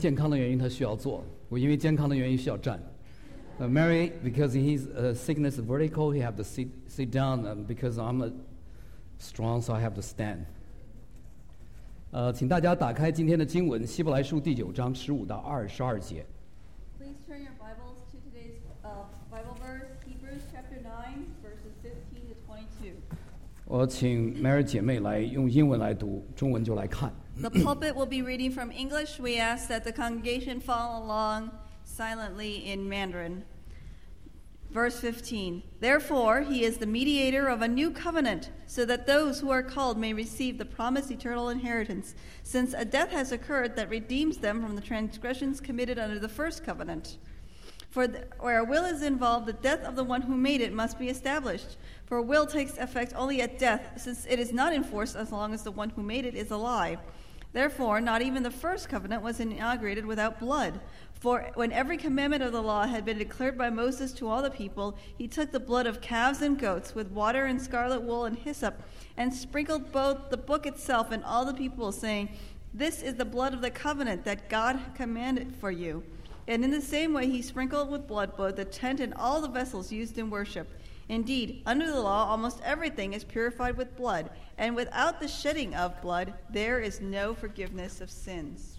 健康的原因他需要坐，我因为健康的原因需要站。Mary, because his sickness is vertical, he have to sit down. Because I'm strong, so I have to stand. 请大家打开今天的经文，希伯来书第9章15到22节。 Please turn your Bibles to today's Bible verse, Hebrews chapter 9, verses 15 to 22. 我请 Mary 姐妹来用英文来读，中文就来看。 The pulpit will be reading from English. We ask that the congregation follow along silently in Mandarin. Verse 15. Therefore, he is the mediator of a new covenant, so that those who are called may receive the promised eternal inheritance, since a death has occurred that redeems them from the transgressions committed under the first covenant. For where a will is involved, the death of the one who made it must be established. For a will takes effect only at death, since it is not enforced as long as the one who made it is alive. Therefore, not even the first covenant was inaugurated without blood. For when every commandment of the law had been declared by Moses to all the people, he took the blood of calves and goats with water and scarlet wool and hyssop, and sprinkled both the book itself and all the people, saying, "This is the blood of the covenant that God commanded for you." And in the same way he sprinkled with blood both the tent and all the vessels used in worship. Indeed, under the law, almost everything is purified with blood, and without the shedding of blood, there is no forgiveness of sins.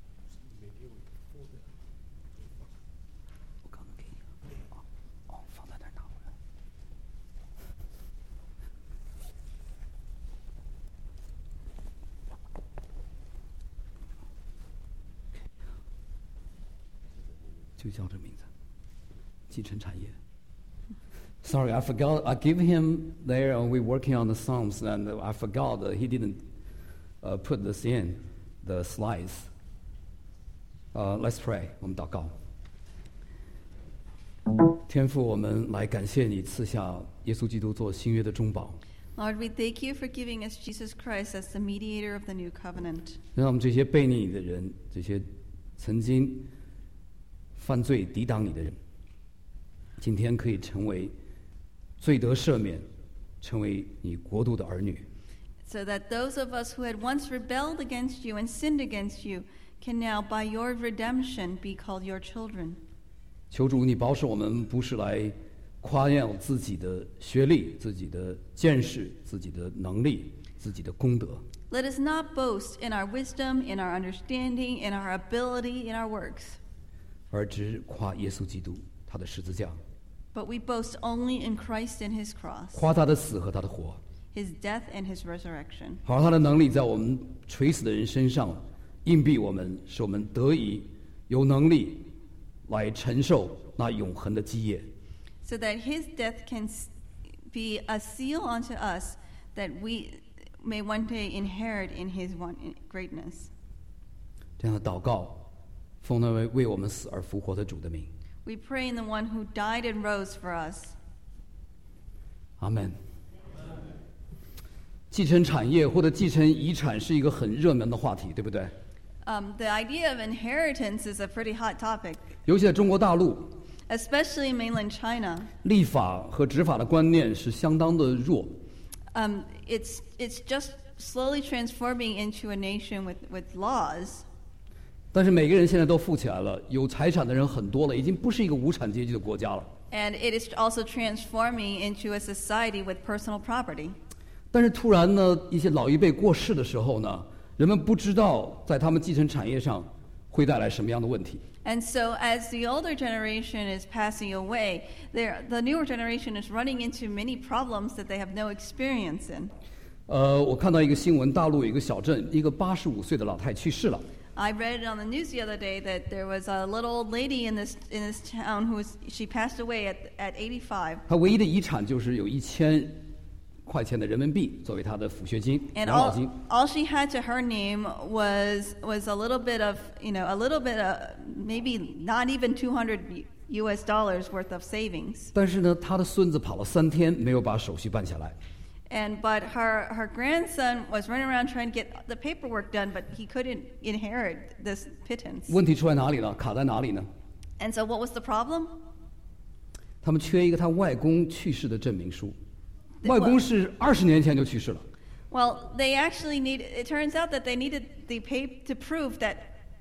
就叫这名字，继承产业。Sorry, I forgot. I give him there, and we're working on the Psalms, and I forgot that he didn't put this in the slides. Let's pray. 我们祷告。天父，我们来感谢你赐下耶稣基督做新约的中保。 Lord, we thank you for giving us Jesus Christ as the mediator of the new covenant. 让我们这些背逆你的人，这些曾经犯罪抵挡你的人，今天可以成为罪得赦免，成为你国度的儿女。 So that those of us who had once rebelled against you and sinned against you can now, by your redemption, be called your children. 求主你保守我们，不是来夸耀自己的学历、自己的见识、自己的能力、自己的功德。 Let us not boast in our wisdom, in our understanding, in our ability, in our works. 而只夸耶稣基督他的十字架。 But we boast only in Christ and his cross, 夸他的死和他的活， his death and his resurrection. 好让他的能力在我们垂死的人身上硬币我们，使我们得以有能力来承受那永恒的基业。 So that his death can be a seal unto us that we may one day inherit in his greatness. 这样的祷告，奉那位为我们死而复活的主的名。 We pray in the one who died and rose for us. 阿门。继承产业或者继承遗产是一个很热门的话题，对不对？ The idea of inheritance is a pretty hot topic, 尤其在中国大陆， especially in mainland China. 立法和执法的观念是相当的弱。 It's just slowly transforming into a nation with laws. 但是每个人现在都富起来了，有财产的人很多了，已经不是一个无产阶级的国家了。 And it is also transforming into a society with personal property. 但是突然呢，一些老一辈过世的时候呢，人们不知道在他们继承产业上会带来什么样的问题。 And so as the older generation is passing away, the newer generation is running into many problems that they have no experience in. 我看到一个新闻，大陆有一个小镇，一个85岁的老太去世了。 I read it on the news the other day that there was a little old lady in this town she passed away at 85. 她唯一的遗产就是有1000块钱的人民币作为她的抚恤金、 And 养老金。 all she had to her name was a little bit of, maybe not even $200 worth of savings. 但是呢，她的孙子跑了3天没有把手续办下来。 But her grandson was running around trying to get the paperwork done, but he couldn't inherit this pittance. 问题出在哪里呢？卡在哪里呢？ And so what was the problem? 他们缺一个他外公去世的证明书。外公是20年前就去世了。 Well, it turns out that they needed to prove that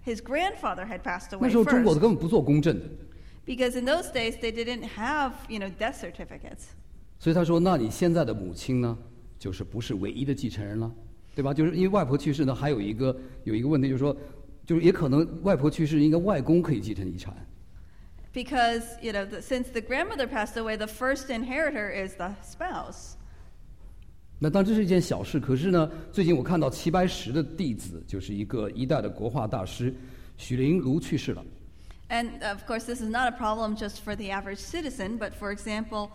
his grandfather had passed 那 away 时候中国 first. 根本不做公证的， Because in those days, they didn't have, death certificates. 所以他说：“那你现在的母亲呢，就是不是唯一的继承人了，对吧？就是因为外婆去世呢，还有一个问题，就是说，就是也可能外婆去世，应该外公可以继承遗产。” Because, since the grandmother passed away, the first inheritor is the spouse. 那当然这是一件小事，可是呢，最近我看到齐白石的弟子，就是一代的国画大师许麟庐去世了。 And of course, this is not a problem just for the average citizen, but for example,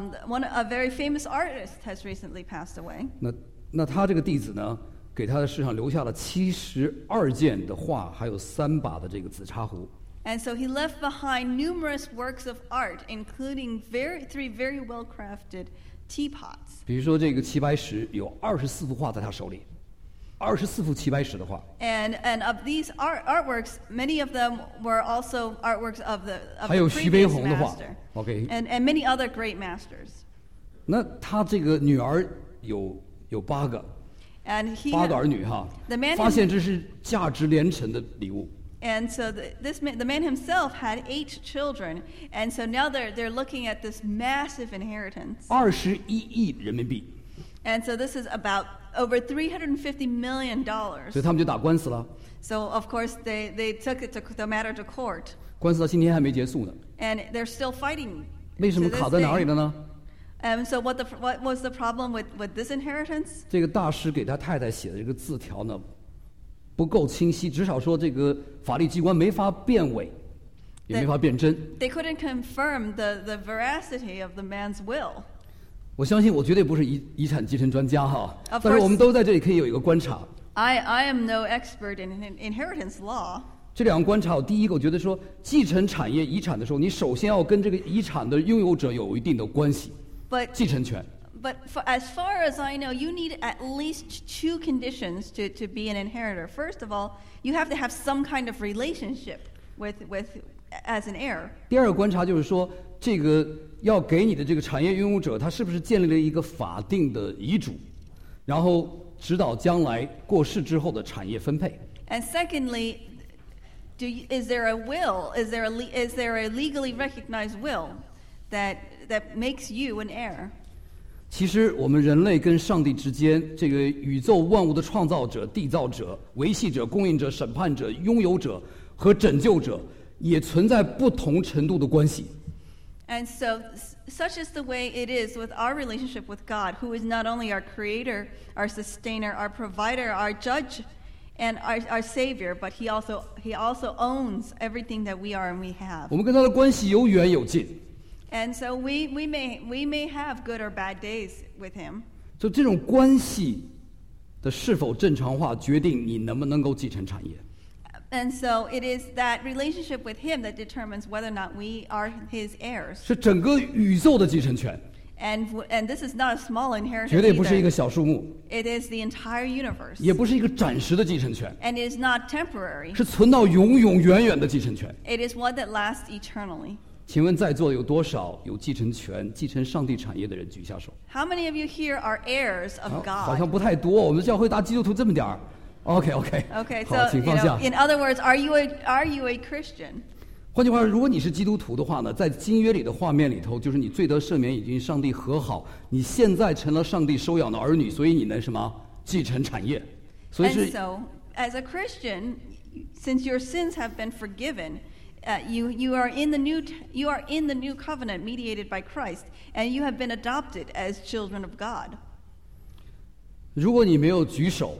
a very famous artist has recently passed away. 那他这个弟子呢，给他的世上留下了72件的画，还有3把的这个紫砂壶。 And so he left behind numerous works of art, including 3 very well-crafted teapots. 比如说这个齐白石有24幅画在他手里，24幅齐白石的画。 And of these artworks, many of them were also artworks of the 还有徐悲 previous 鸿的画 master. ，OK。 And many other great masters. 那他这个女儿有8个 And he ，8个 had- 儿女哈 The man， 发现这是价值连城的礼物。 And so the man himself had 8 children, and so now they're looking at this massive inheritance. 21亿人民币， And so this is about over $350 million. 所以他们就打官司了。 So of course they took the matter to court, 官司到今天还没结束呢。 and they're still fighting. 为什么 to this 卡在哪里 day. 了呢？ So what was the problem with this inheritance? 这个大师给他太太写的这个字条呢，不够清晰，至少说这个法律机关没法辨伪，也没法辨真。 They couldn't confirm the veracity of the man's will. 我相信我绝对不是遗产继承专家哈， Of 但是 course. 我们都在这里可以有一个观察。 I am no expert in inheritance law. 这2个观察，第一个我觉得说，继承产业遗产的时候，你首先要跟这个遗产的拥有者有一定的关系， But 继承权。 as far as I know, you need at least 2 conditions to be an inheritor. First of all, you have to have some kind of relationship with as an heir. 第2个观察就是说，这个要给你的这个产业拥有者，他是不是建立了一个法定的遗嘱，然后指导将来过世之后的产业分配。 And secondly, is there a will? Is there a legally recognized will that makes you an heir? 其实我们人类跟上帝之间，这个宇宙万物的创造者、缔造者、维系者、供应者、审判者、拥有者和拯救者，也存在不同程度的关系。 And so, such is the way it is with our relationship with God, who is not only our creator, our sustainer, our provider, our judge, and our savior, but he also owns everything that we are and we have. 我们跟他的关系有远有近。 And so we may have good or bad days with him. 就这种关系的是否正常化，决定你能不能够继承产业。 And so it is that relationship with him that determines whether or not we are his heirs. 是整个宇宙的继承权， And this is not a small inheritance 绝对不是一个 either. 小数目， It is the entire universe. 也不是一个暂时的继承权， And it is not temporary. 是存到永永远远的继承权。 It is one that lasts eternally. 请问在座有多少有继承权、继承上帝产业的人？举下手。 How many of you here are heirs of 好像 God? 不太多，我们教会大基督徒这么点儿。OK， Okay, 好， so 请放下。 in other words, are you a Christian? 换句话说，如果你是基督徒的话呢，在新约里的画面里头，就是你罪得赦免，已经上帝和好，你现在成了上帝收养的儿女，所以你能什么继承产业？所以 And 是 so, as a Christian, since your sins have been forgiven, you are in the new covenant mediated by Christ, and you have been adopted as children of God. 如果你没有举手，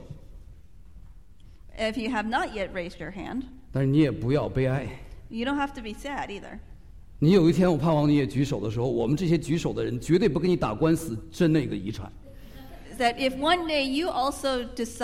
If you have not yet raised your hand, 但是你也不要悲哀。 you don't have to be sad either. 你有一天，我盼望你也举手的时候，我们这些举手的人绝对不跟你打官司争那个遗产。 That if one day you also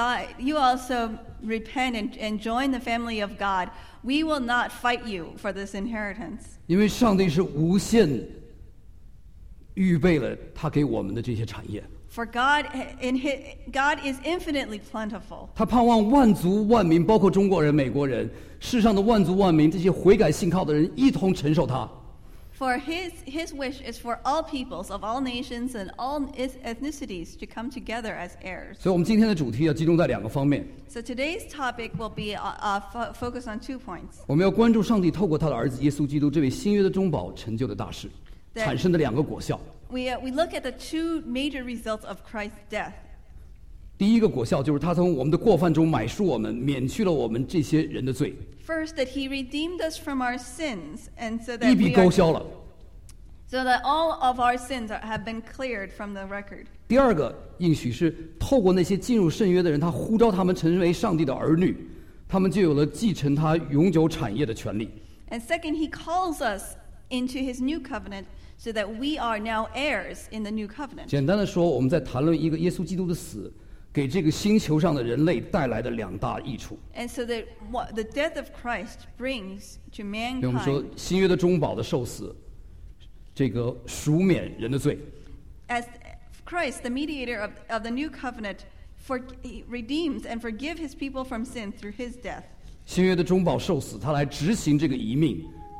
repent and join the family of God, we will not fight you for this inheritance. 因为上帝是无限预备了他给我们的这些产业， For God is infinitely plentiful. 他盼望万族万民，包括中国人、美国人，世上的万族万民，这些悔改信靠的人一同承受他。 For his wish is for all peoples of all nations and all ethnicities to come together as heirs. 所以我们今天的主题要集中在2个方面。 So today's topic will be focused on 2 points. 我们要关注上帝透过他的儿子耶稣基督这位新约的中保成就的大事，产生的2个果效。 We look at the 2 major results of Christ's death. 第一个果效就是他从我们的过犯中买赎我们，免去了我们这些人的罪， First, that he redeemed us from our sins, and so 一 that 笔 we 勾 are, 销了。 so that all of our sins have been cleared from the record. 第二个应许是透过那些进入圣约的人，他呼召他们成为上帝的儿女，他们就有了继承他永久产业的权利。 And second, he calls us into his new covenant, so that we are now heirs in the new covenant. 简单的说，我们在谈论一个耶稣基督的死给这个星球上的人类带来的2大益处。 And so that what the death of Christ brings to 所以我们说 mankind, 新约的中保的受死，这个赎免人的罪。 as Christ, the mediator of the new covenant, he redeems and forgive his people from sin through his death. 新约的中保受死，他来执行这个遗命。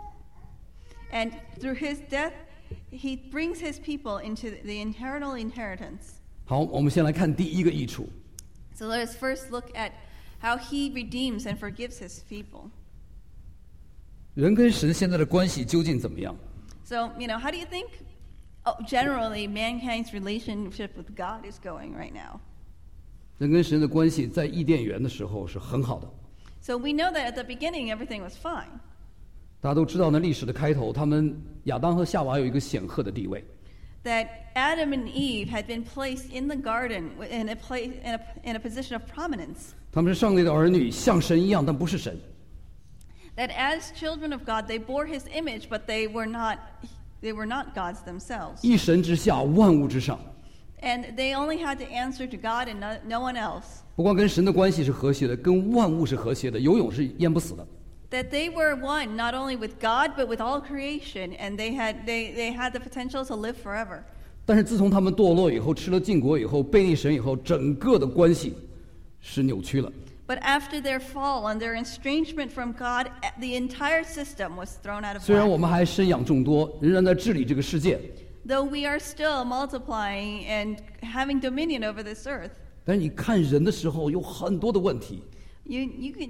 And through his death, he brings his people into the eternal inheritance. 好，我们先来看第一个益处。 So let us first look at how he redeems and forgives his people. 人跟神现在的关系究竟怎么样？ So, how do you think generally mankind's relationship with God is going right now? 人跟神的关系在伊甸园的时候是很好的。 So we know that at the beginning everything was fine. 大家都知道，那历史的开头，他们亚当和夏娃有一个显赫的地位。 That Adam and Eve had been placed in the garden in a position of prominence. 他们是上帝的儿女，像神一样，但不是神。 That as children of God, they bore His image, but they were not gods themselves. 一神之下，万物之上。 And they only had to answer to God and no one else. 不光跟神的关系是和谐的，跟万物是和谐的，游泳是淹不死的。 That they were one not only with God but with all creation, and they had the potential to live forever. 但是自从他们堕落以后，吃了禁果以后，背逆神以后，整个的关系是扭曲了。 But after their fall and their estrangement from God, the entire system was thrown out of 虽然我 whack. 们还生养众多，仍然在治理这个世界， Though we are still multiplying and having dominion over this earth, 但是你看人的时候有很多的问题。 you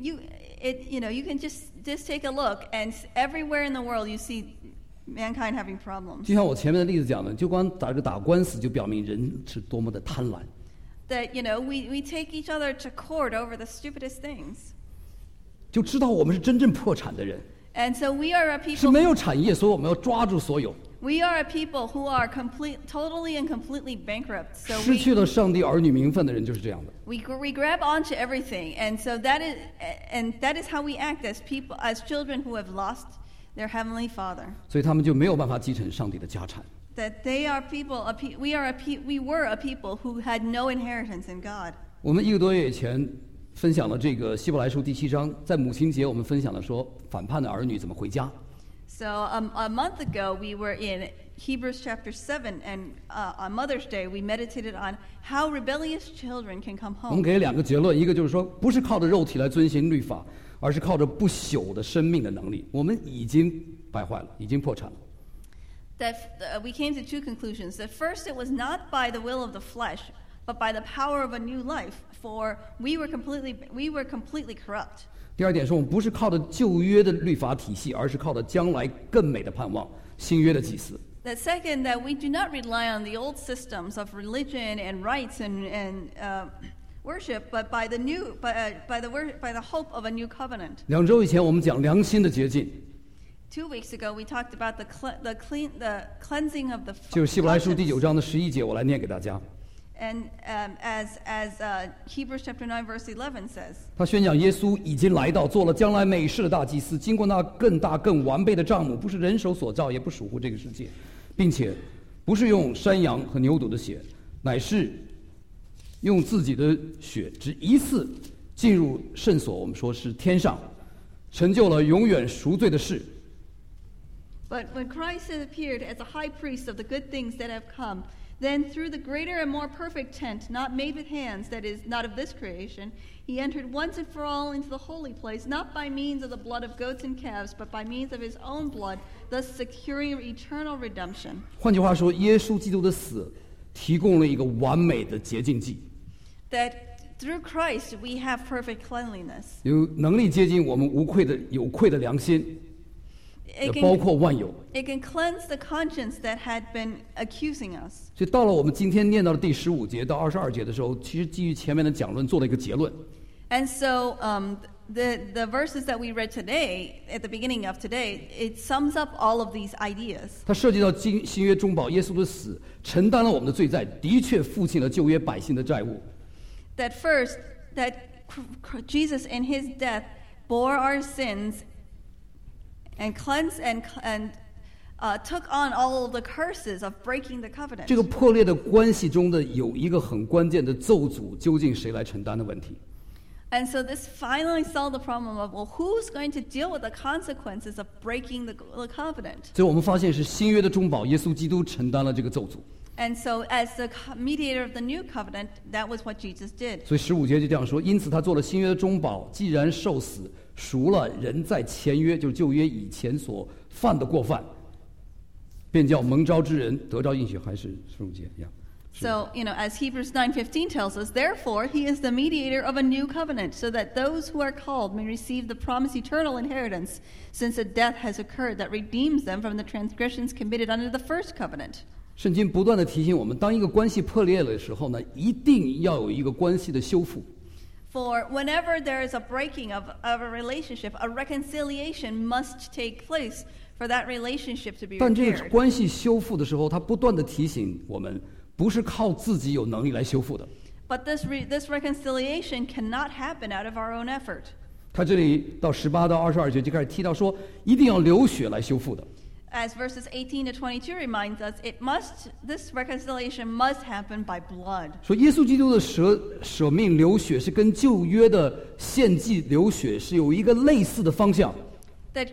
can just take a look, and everywhere in the world you see mankind having problems. 就像我前面的例子讲的，就光打官司，就表明人是多么的贪婪。 That we take each other to court over the stupidest things. 就知道我们是真正破产的人， And so we are a 是 people. 没有产业，所以我们要抓住所有， We are a people who are totally and completely bankrupt. So 失去了上帝儿女名分的人就是这样的。 we grab onto everything, and so that is how we act as people, as children who have lost their heavenly Father. 所以他们就没有办法继承上帝的家产。 That they are people. We were a people who had no inheritance in God. 我们1个多月以前分享了这个希伯来书第7章，在母亲节我们分享了说反叛的儿女怎么回家。 So a month ago we were in Hebrews chapter 7, and on Mother's Day we meditated on how rebellious children can come 我们 home. 给了2个结论，一个就是说不是靠着肉体来遵循律法，而是靠着不朽的生命的能力。我们已经败坏了，已经破产了。 That we came to 2 conclusions. That first, it was not by the will of the flesh, but by the power of a new life. For we were completely corrupt. 第二点是我们不是靠着旧约的律法体系，而是靠着将来更美的盼望，新约的祭司。 That second, that we do not rely on the old systems of religion and rites and worship, but by the hope of a new covenant. 2周以前我们讲良心的洁净， 2 weeks ago, we talked about the cleansing of the 就是希伯来书第9 conscience. 章的11节，我来念给大家。 And as Hebrews chapter 9 verse 11 says, 他宣讲耶稣已经来到，做了将来美事的大祭司，经过那更大更完备的帐幕，不是人手所造，也不属乎这个世界，并且不是用山羊和牛犊的血，乃是用自己的血，只一次进入圣所，我们说是天上，成就了永远赎罪的事。 But when Christ has appeared as a high priest of the good things that have come, Then through the greater and more perfect tent, not made with hands, that is, not of this creation, he entered once and for all into the holy place, not by means of the blood of goats and calves, but by means of his own blood, thus securing eternal redemption. 换句话说，耶稣基督的死提供了一个完美的洁净剂， That through Christ we have perfect cleanliness. 有能力接近我们无愧的有愧的良心， It 也包 can, 括万有。 it can cleanse the conscience that had been accusing us. 所以到了我们今天念到的第15节到22节的时候，其实基于前面的讲论做了一个结论。 And so the verses that we read today, at the beginning of today, it sums up all of these ideas. 它涉及到新约中保耶稣的死，承担了我们的罪债，的确付清了旧约百姓的债务。 That first, that Jesus in his death bore our sins and cleansed and took on all of the curses of breaking the covenant. 这个破裂的关系中的有一个很关键的咒诅，究竟谁来承担的问题？ And so this finally solved the problem of, well, who's going to deal with the consequences of breaking the covenant? 所以我们发现是新约的中保耶稣基督承担了这个咒诅。 And so as the mediator of the new covenant, that was what Jesus did. 所以15节就这样说，因此他做了新约的中保，既然受死，赎了人在前约，就是旧约以前所犯的过犯，便叫蒙召之人得着应许。还是15节一样。 So, as Hebrews 9:15 tells us, therefore he is the mediator of a new covenant, so that those who are called may receive the promised eternal inheritance, since a death has occurred that redeems them from the transgressions committed under the first covenant. 圣经不断地提醒我们，当一个关系破裂了的时候呢，一定要有一个关系的修复。 For whenever there is a breaking of a relationship, a reconciliation must take place for that relationship to be 但这个 repaired. 关系修复的时候，他不断地提醒我们，不是靠自己有能力来修复的。 But this reconciliation cannot happen out of our own effort. 他这里到18到22节就开始提到说，一定要流血来修复的。 As verses 18 to 22 reminds us, this reconciliation must happen by blood. 说耶稣基督的舍命流血是跟旧约的献祭流血是有一个类似的方向。 That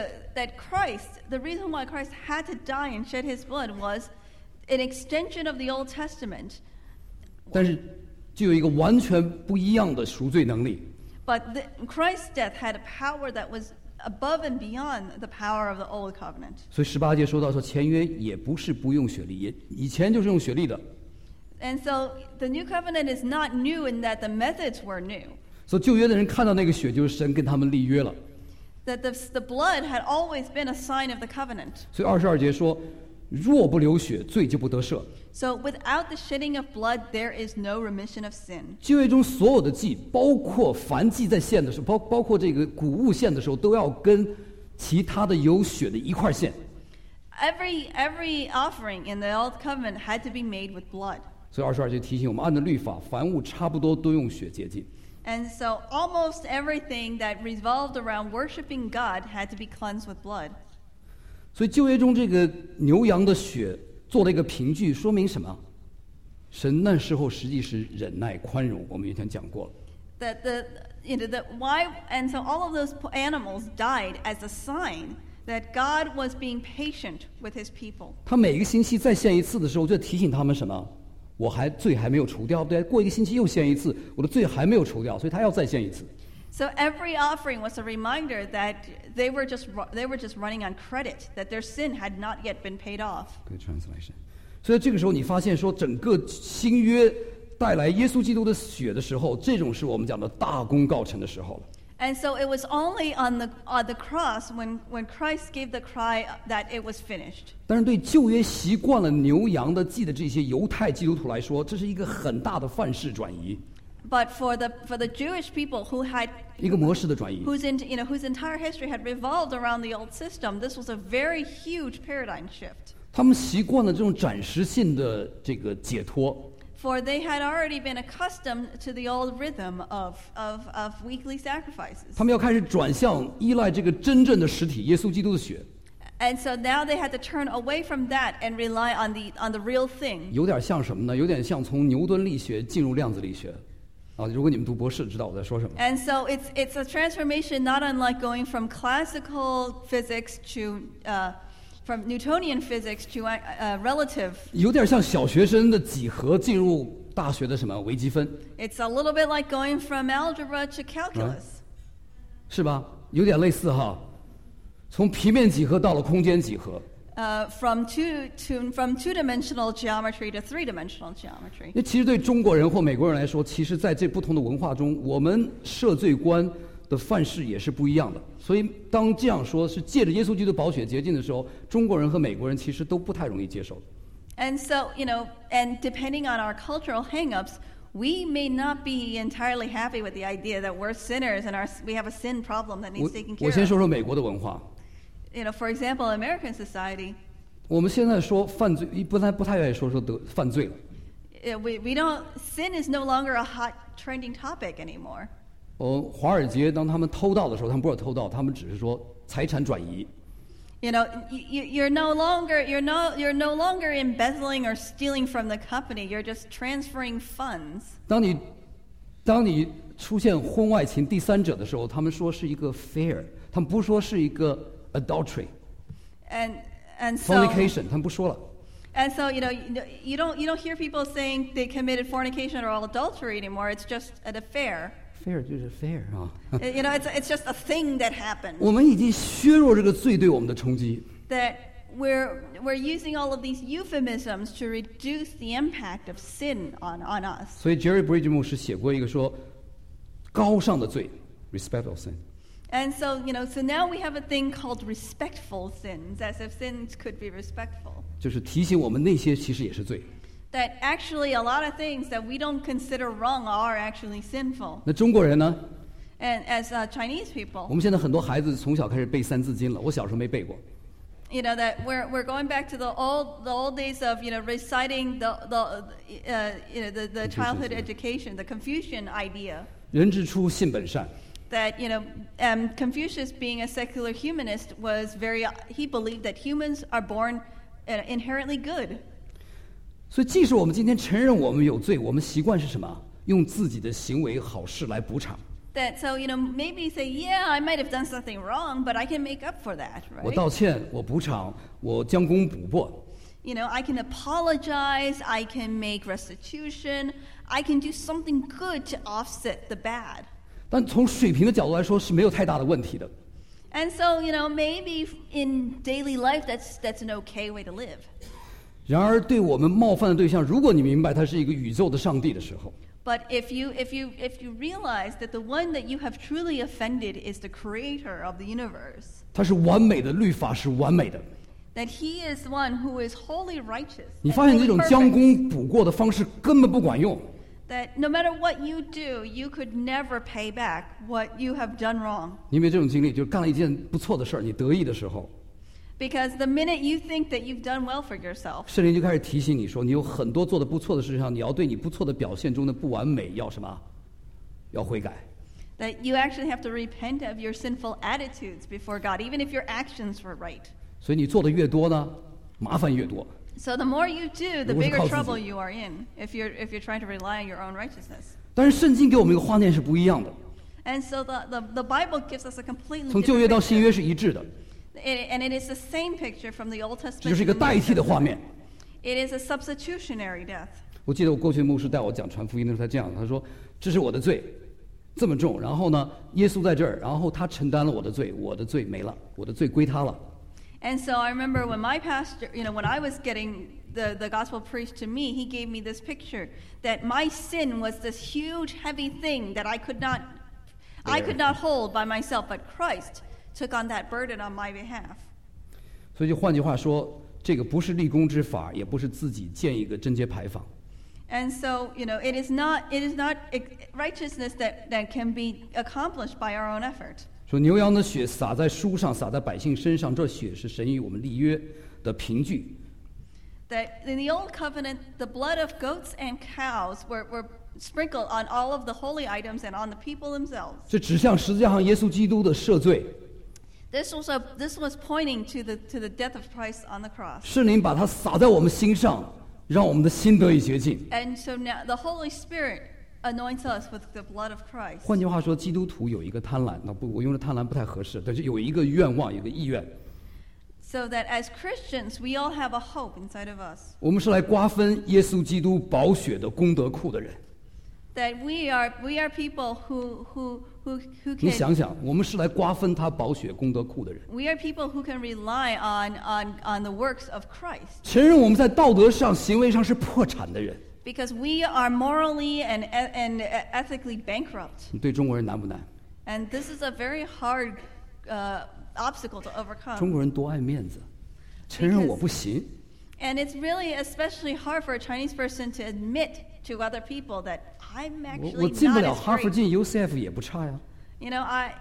Christ, the reason why Christ had to die and shed his blood was an extension of the Old Testament. 但是就有一个完全不一样的赎罪能力。 But Christ's death had a power that was above and beyond the power of the Old Covenant. 所以18节说到说前约也不是不用血力，以前就是用血力的。 And so the New Covenant is not new in that the methods were new. 所以旧约的人看到那个血，就是神跟他们立约了。 That the blood had always been a sign of the covenant. 所以22节说，若不流血，罪就不得赦。 So without the shedding of blood, there is no remission of sin. 旧约中所有的祭，包括燔祭在献的时候，包括这个谷物献的时候，都要跟其他的有血的一块献。 Every offering in the Old Covenant had to be made with blood. 所以22节提醒我们，按照律法，凡物差不多都用血洁净。 And so almost everything that revolved around worshiping God had to be cleansed with blood. 所以旧约中这个牛羊的血做了一个凭据，说明什么？神那时候实际是忍耐宽容，我们以前讲过了。 And so all of those animals died as a sign that God was being patient with his people. 他每个星期再献一次的时候，就提醒他们什么？我罪还没有除掉，对，过一个星期又献一次，我的罪还没有除掉，所以他要再献一次。 So every offering was a reminder that they were just running on credit, that their sin had not yet been paid off. Good translation. 所以这个时候你发现说，整个新约带来耶稣基督的血的时候，这种是我们讲的大功告成的时候了。 And so it was only on the cross when Christ gave the cry that it was finished. 但是对旧约习惯了牛羊的祭的这些犹太基督徒来说，这是一个很大的范式转移。 But for the Jewish people who had 一个模式的转移。 whose entire history had revolved around the old system, this was a very huge paradigm shift. 他们习惯了这种暂时性的这个解脱。 For they had already been accustomed to the old rhythm of weekly sacrifices. 他们要开始转向依赖这个真正的实体耶稣基督的血。 And so now they had to turn away from that and rely on the real thing. 有点像什么呢？有点像从牛顿力学进入量子力学。啊，如果你们读博士，知道我在说什么。 And so it's a transformation not unlike going from classical physics from Newtonian physics to relative. 有点像小学生的几何进入大学的什么微积分， It's a little bit like going from algebra to calculus. 是吧？有点类似哈，从平面几何到了空间几何。 From two-dimensional geometry to three-dimensional geometry. 那其实对中国人或美国人来说，其实在这不同的文化中，我们涉罪观的范式也是不一样的。所以当这样说是借着耶稣基督宝血洁净的时候，中国人和美国人其实都不太容易接受。 And so, and depending on our cultural hang-ups, we may not be entirely happy with the idea that we're sinners and we have a sin problem that needs taken 我 care 先说 of. 说美国的文化。 For example, American society, 我们现在说犯罪，不太愿意说犯罪了。 sin is no longer a hot trending topic anymore. 华尔街当他们偷盗的时候，他们不是偷盗，他们只是说财产转移。 You're no longer embezzling or stealing from the company. You're just transferring funds. 当你出现婚外情第三者的时候，他们说是一个 affair， 他们不说是一个 adultery。 And so fornication， 他们不说了。 And so you don't hear people saying they committed fornication or adultery anymore. It's just an affair. Fair 就是 fair 啊。 it's just a thing that happened. 我们已经削弱这个罪对我们的冲击。 That we're using all of these euphemisms to reduce the impact of sin on us. 所以 Jerry Bridge 牧师写过一个说，高尚的罪 ，respectful sin。 And so so now we have a thing called respectful sins, as if sins could be respectful. 就是提醒我们那些其实也是罪。 That actually a lot of things that we don't consider wrong are actually sinful. 那中国人呢？ And as Chinese people, 我们现在很多孩子从小开始背三字经了，我小时候没背过。 that we're going back to the old days of reciting the childhood education, the Confucian idea. 人之初，性本善。 That Confucius, being a secular humanist, he believed that humans are born inherently good. 所以，即使我们今天承认我们有罪，我们习惯是什么？用自己的行为好事来补偿。 That so maybe say, yeah, I might have done something wrong, but I can make up for that, right? 我道歉，我补偿，我将功补过。 I can apologize, I can make restitution, I can do something good to offset the bad. 但从水平的角度来说是没有太大的问题的。 And so maybe in daily life that's an okay way to live. 然而，对我们冒犯的对象，如果你明白他是一个宇宙的上帝的时候， But if you realize that the one that you have truly offended is the creator of the universe, 他是完美的，律法是完美的。 that he is one who is wholly righteous. 你发现这种 and 将 perfect, 功补过的方式根本不管用。 that no matter what you do, you could never pay back what you have done wrong. 你有没有这种经历？就是干了一件不错的事儿，你得意的时候， Because the minute you think that you've done well for yourself, 圣灵就开始提醒你说，你有很多做的不错的事上，你要对你不错的表现中的不完美要什么？要悔改。 that you actually have to repent of your sinful attitudes before God, even if your actions were right. 所以你做的越多呢，麻烦越多。 So the more you do, the 如果是 bigger 靠自己。 trouble you are in if you're trying to rely on your own righteousness. 但是圣经给我们一个画面是不一样的， And so the Bible gives us a completely 从旧约 different 到新约 picture. 是一致的， And it is the same picture from the Old 这 Testament 就是一 to 个 the 代 New 替的画 Testament. 面。 It is a substitutionary death. 我记得我过去牧师带我讲传福音的时候，他这样，他说：“这是我的罪，这么重。然后呢，耶稣在这儿，然后他承担了我的罪，我的罪没了，我的罪归他了。” And so I remember when my pastor, when I was getting the gospel preached to me, he gave me this picture that my sin was this huge, heavy thing that I could not hold by myself, but Christ took on that burden on my behalf. 所以就换句话说，这个不是立功之法，也不是自己建一个贞洁牌坊。 And so, it is not righteousness that can be accomplished by our own effort. 说牛羊的血洒在书上，洒在百姓身上，这血是神与我们立约的凭据。 That in the old covenant, the blood of goats and cows were sprinkled on all of the holy items and on the people themselves. 这指向十字架上耶稣基督的赦罪。 This was pointing to the death of Christ on the cross. 圣灵把它洒在我们心上，让我们的心得以洁净。 And so now the Holy Spirit anoints us with the blood of Christ. 换句话说，基督徒有一个贪婪，那不，我用的贪婪不太合适，但是有一个愿望，有一个意愿。 So that as Christians, we all have a hope inside of us. 我们是来瓜分耶稣基督宝血的功德库的人。 That we are people who 你 can 想想，我们是来瓜分他宝血功德库的人， we are people who can rely on the works of Christ. 承认我们在道德上、行为上是破产的人。 Because we are morally and ethically bankrupt. 你对中国人难不难？ And this is a very hard obstacle to 中 overcome. 国人多爱面子，承认我不行。 And it's really especially hard for a Chinese person to admit to other people that I'm 我 actually 进不 not 了 as 哈佛， great. 进 UCF 也不差呀。 You know, I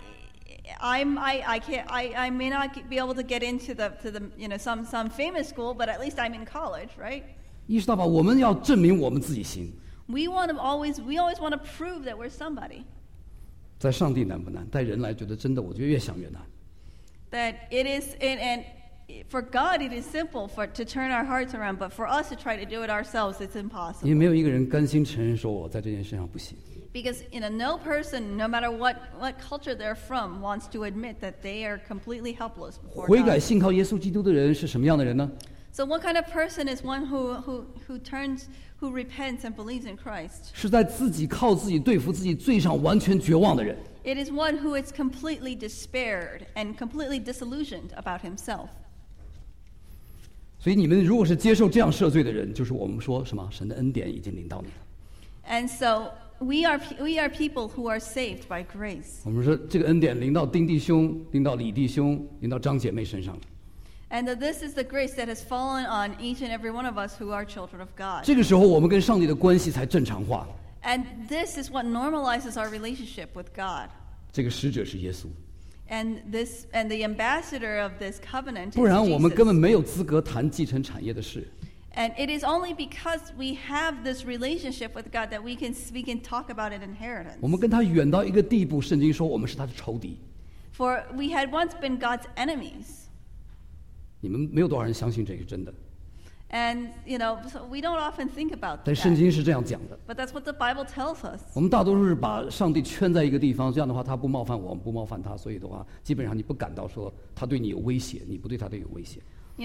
may not be able to get into the some famous school, but at least I'm in college, right? 意识到吧？我们要证明我们自己行。 We always want to prove that we're somebody. 在上帝难不难？在人来觉得真的，我觉得越想越难。 That it is, and for God it is simple to turn our hearts around, but for us to try to do it ourselves, it's 因为 impossible. 没有一个人甘心承认说我在这件事上不行。 Because no person, no matter what culture they're from, wants to admit that they are completely helpless before 悔改 God. 信靠耶稣基督的人是什么样的人呢？ So what kind of person is one who repents and believes in Christ? 是在自己靠自己对付自己罪上完全绝望的人。 It is one who is completely despaired and completely disillusioned about himself. 所以你们如果是接受这样赦罪的人，就是我们说什么？神的恩典已经临到你了。 And so we are people who are saved by grace. 我们说这个恩典临到丁弟兄、临到李弟兄、临到张姐妹身上了。 And that this is the grace that has fallen on each and every one of us who are children of God. 这个时候，我们跟上帝的关系才正常化。 And this is what normalizes our relationship with God. 这个使者是耶稣， And the ambassador of this covenant 不然我们 is 根本 Jesus. 没有资格谈继承产业的事。 And it is only because we have this relationship with God that we can talk about an 我们 inheritance. 跟他远到一个地步，圣经说我们是他的仇敌。 For we had once been God's enemies. 你们没有多少人相信这个真的， And, so we don't often think about 但圣 that. 经是这样讲的。 But that's what the Bible tells us. 我们大多数是把上帝圈在一个地方，这样的话他不冒犯我们，不冒犯他，所以的话，基本上你不感到说他对你有威胁，你不对他都有威胁。 We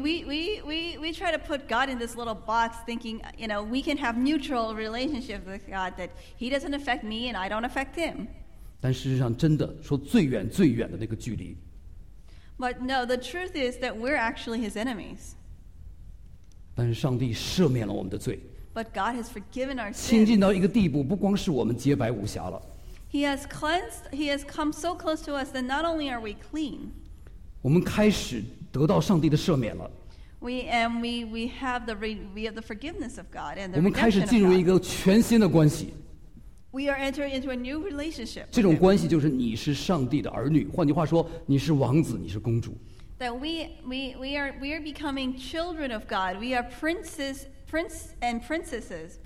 try to put God in this little box thinking, we can have mutual relationships with God, that He doesn't affect me and I don't affect Him. 但事实上，真的说最远最远的那个距离， But no, the truth is that we're actually His enemies. 但是上帝赦免了我们的罪， But God has forgiven our 亲近 sins. 到一个地步，不光是我们洁白无瑕了， He has come so close to us that not only are we clean, 我们开始得到上帝的赦免了， we have the forgiveness of God and 我 the 们开始 redemption 进入 of 一 God. 个全新的关系。 We are entering into a new relationship. 这 with 种 Him. 关系就是你是上帝的儿女，换句话说，你是王子，你是公主。 That we are becoming children of God. We are princes and princesses.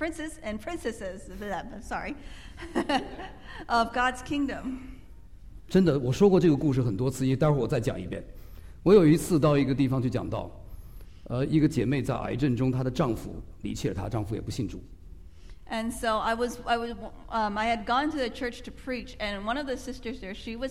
Sorry, of God's kingdom. 真的，我说过这个故事很多次，待会儿我再讲一遍。我有一次到一个地方去讲道，一个姐妹在癌症中，她的丈夫离弃了她，丈夫也不信主。 And so I had gone to the church to preach, and one of the sisters there, she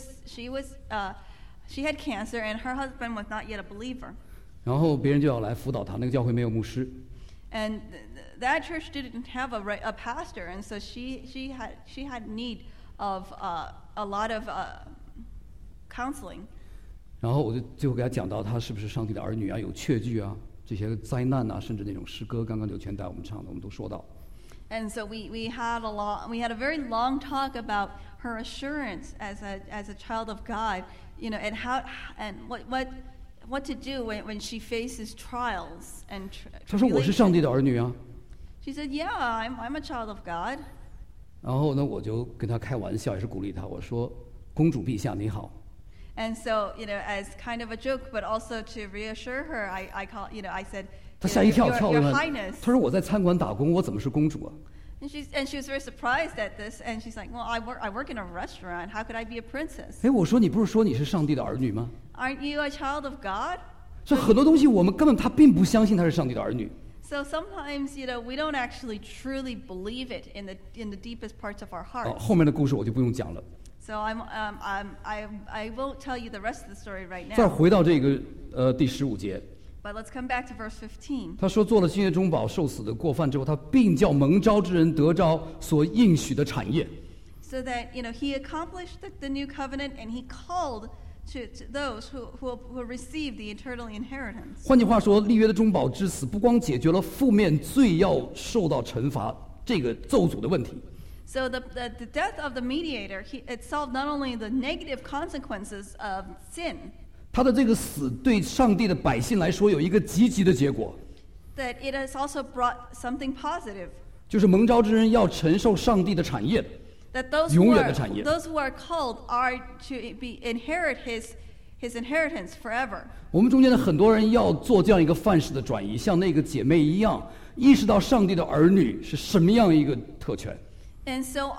had cancer, and her husband was not yet a believer. 然后别人就要来辅导她，那个教会没有牧师， And that church didn't have a pastor, and so she had need of a lot of counseling. 然后我就最后给她讲到，她是不是上帝的儿女啊，有确据啊，这些灾难啊，甚至那种诗歌，刚刚刘全带我们唱的，我们都说到。 And so we had a very long talk about her assurance as a child of God, and how and what to do when she faces trials and 她说我是上帝的儿女啊， She said, "Yeah, I'm a child of God." 然后呢，我就跟她开玩笑，也是鼓励她，我说公主陛下你好。 And so, as kind of a joke, but also to reassure her, I said, 她吓一跳， Your 了。 Highness. 她说我在餐馆打工，我怎么是公主啊？ And she was very surprised at this, and she's like, "Well, I work in a restaurant. How could I be a princess? 哎，我说你不是说你是上帝的儿女吗？ Aren't you a child of God?" 所以很多东西我们根本他并不相信他是上帝的儿女。 So sometimes, we don't actually truly believe it in the deepest parts of our 哦， hearts. 后面的故事我就不用讲了。 So I won't tell you the rest of the story right 再 now. 回到这个第15节， But let's come back to verse 15. 他说做了新约中保受死的过犯之后，他并叫蒙召之人得着所应许的产业。 So that, he accomplished the new covenant and he called to those who received the eternal inheritance. 换句话说，立约的中保之死不光解决了负面罪要受到惩罚这个咒诅的问题， So the death of the mediator, it solved not only the negative consequences of sin, 他的这个死对上帝的百姓来说有一个积极的结果， that it has also brought something positive. 就是蒙召之人要承受上帝的产业的。 That those 永远的产业。 who are called are to inherit his inheritance forever. 我们中间的很多人要做这样一个范式的转移，像那个姐妹一样，意识到上帝的儿女是什么样一个特权。 And so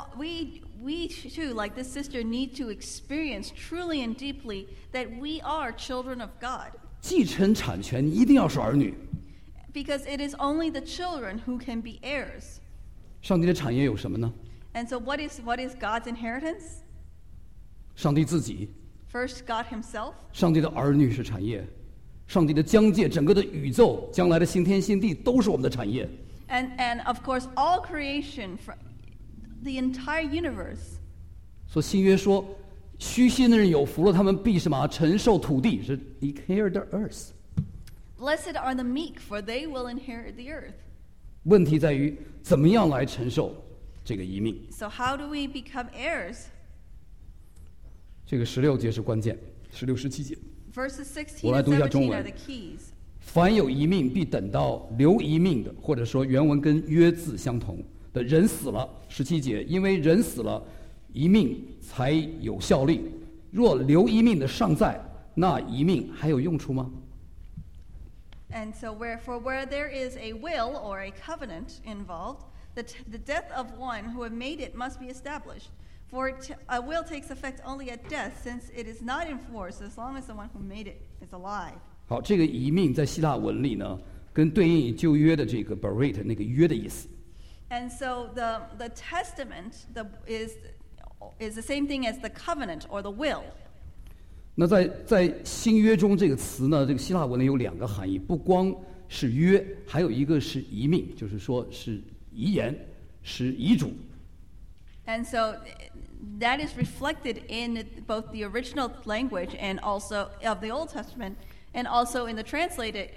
we too, like this sister, need to experience truly and deeply that we are children of God. 继承产权一定要是儿女。 Because it is only the children who can be heirs. 上帝的产业有什么呢？ And so what is God's inheritance? 上帝自己， First, God himself. 上帝的儿女是产业，上帝的疆界，整个的宇宙，将来的新天新地都是我们的产业。 And of course, all creation, the entire universe. 所以新约说，虚心的人有福了，他们必什么？承受土地，是 inherit the earth。 Blessed are the meek, for they will inherit the earth. 问题在于怎么样来承受这个遗命。 So how do we become heirs? 这个16节是关键，16、17节。 Verses 16 我来 and 读一下中 17 文。 are the keys. 凡有遗命，必等到留遗命的，或者说原文跟约字相同的人死了。17节，因为人死了，遗命才有效力。若留遗命的尚在，那遗命还有用处吗？ And so where there is a will or a covenant involved, the death of one who had made it must be established. For a will takes effect only at death, since it is not in force as long as the one who made it is alive. 好，这个遗命在希腊文里呢，跟对应旧约的这个 berit 那个约的意思。 And so the testament is the same thing as the covenant or the will. 那在新约中，这个词呢，这个希腊文里有2个含义，不光是约，还有一个是遗命，就是说是遗言，是遗嘱。 And so that is reflected in both the original language and also of the Old Testament, and also in the translated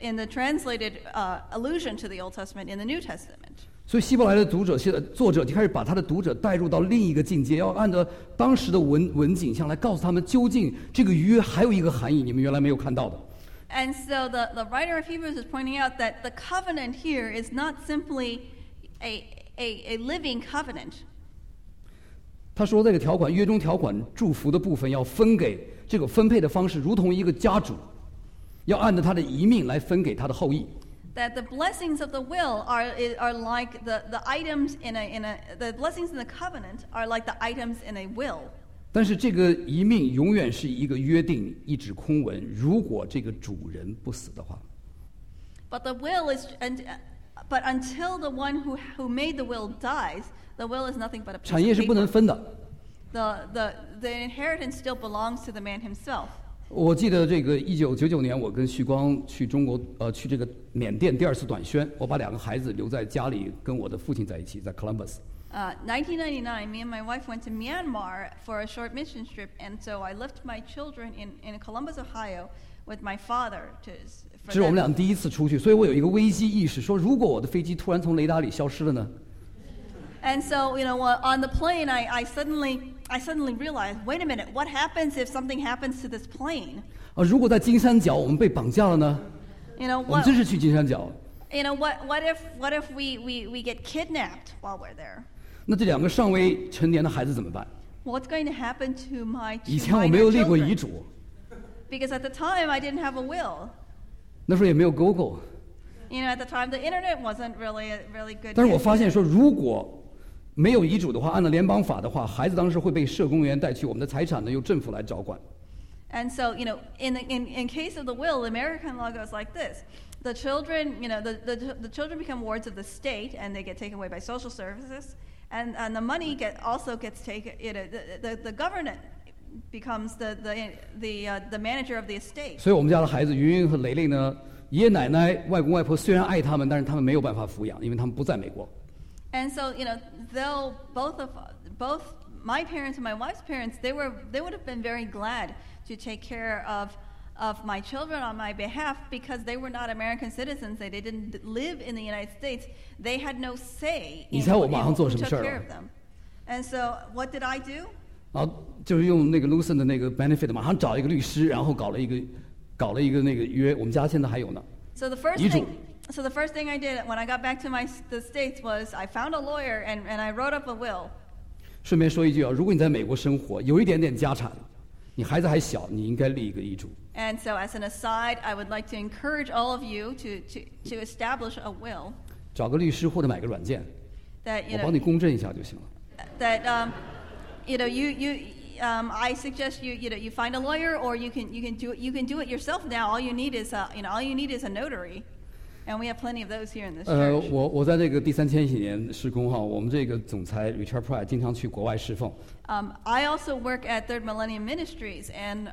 allusion to the Old Testament in the New Testament. 所以希伯来的作者就开始把他的读者带入到另一个境界，要按照当时的文景象来告诉他们，究竟这个约还有一个含义，你们原来没有看到的。 And so the writer of Hebrews is pointing out that the covenant here is not simply a living covenant. 他说这个条款约中条款祝福的部分要分给这个分配的方式，如同一个家主，要按照他的遗命来分给他的后裔。 That the blessings of the will are like the items the blessings in the covenant are like the items in a will. 但是这个遗命永远是一个约定，一纸空文。如果这个主人不死的话， But the will but until the one who made the will dies, the will is nothing but a piece 产业 of 是不能 paper. 分的。 The inheritance still belongs to the man himself. 我记得这个1999年，我跟旭光去中国，去这个缅甸第2次短宣，我把2个孩子留在家里，跟我的父亲在一起，在 Columbus。 1999, me and my wife went to Myanmar for a short mission trip, and so I left my children in Columbus, Ohio, with my father 这是我们俩第一次出去，所以我有一个危机意识，说如果我的飞机突然从雷达里消失了呢？ And so, on the plane, I suddenly realized, wait a minute, what happens if something happens to this plane? 如果在金三角我们被绑架了呢？ 我们真是去金三角。 What if we get kidnapped while we're there? 那这2个尚未成年的孩子怎么办？ What's going to happen to my 以前我没有立过遗 children? 嘱， Because at the time I didn't have a will. 那时候也没有 Google。 At the time the internet wasn't really good. 但是我发现说，如果没有遗嘱的话，按照联邦法的话，孩子当时会被社工员带去，我们的财产呢由政府来掌管。 And so, in case of the will, the American law goes like this: the children, the children become wards of the state, and they get taken away by social services, and the money also gets taken. The government becomes the manager of the estate. 所以我们家的孩子云云和蕾蕾呢，爷爷奶奶、外公外婆虽然爱他们，但是他们没有办法抚养，因为他们不在美国。 And so, they'll both my parents and my wife's parents, they would have been very glad to take care of my children on my behalf because they were not American citizens. They didn't live in the United States. They had no say in who took care of them. And so, what did I do? 然后就是用那个 Lucent 的那个 benefit， 马上找一个律师，然后搞了一个那个约，我们家现在还有呢。 So the first thing I did when I got back to the States was I found a lawyer and I wrote up a will. 顺便说一句啊，如果你在美国生活，有一点点家产，你孩子还小，你应该立一个遗嘱。 And so, as an aside, I would like to encourage all of you to establish a will. 找个律师或者买个软件， That 我帮你公证一下就行了。 That I suggest you find a lawyer, or you can do it yourself now. All you need is a notary, and we have plenty of those here in this church. 我在这个第三千禧年施工哈，我们这个总裁 Richard Pratt 经常去国外侍奉。 I also work at Third Millennium Ministries, and